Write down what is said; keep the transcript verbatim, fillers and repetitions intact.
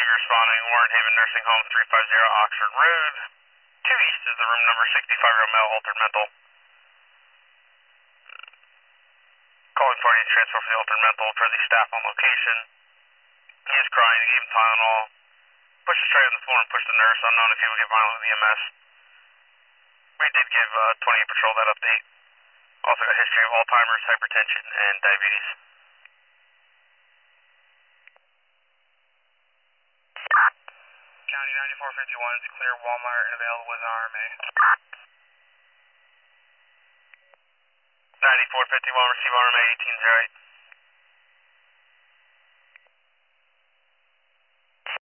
responding, Warren Haven Nursing Home, three five zero Oxford Road. Two east is the room number sixty-five-year-old male, altered mental. Calling party to transfer for the altered mental for the staff on location. He is crying, he gave him Tylenol. Pushed the tray on the floor and pushed the nurse, unknown if he would get violent with E M S. We did give uh, twenty-eight Patrol that update. Also got a history of Alzheimer's, hypertension, and diabetes. County ninety-four fifty-one is clear, Walmart and available with an R M A. ninety-four fifty-one, receive R M A eighteen oh eight.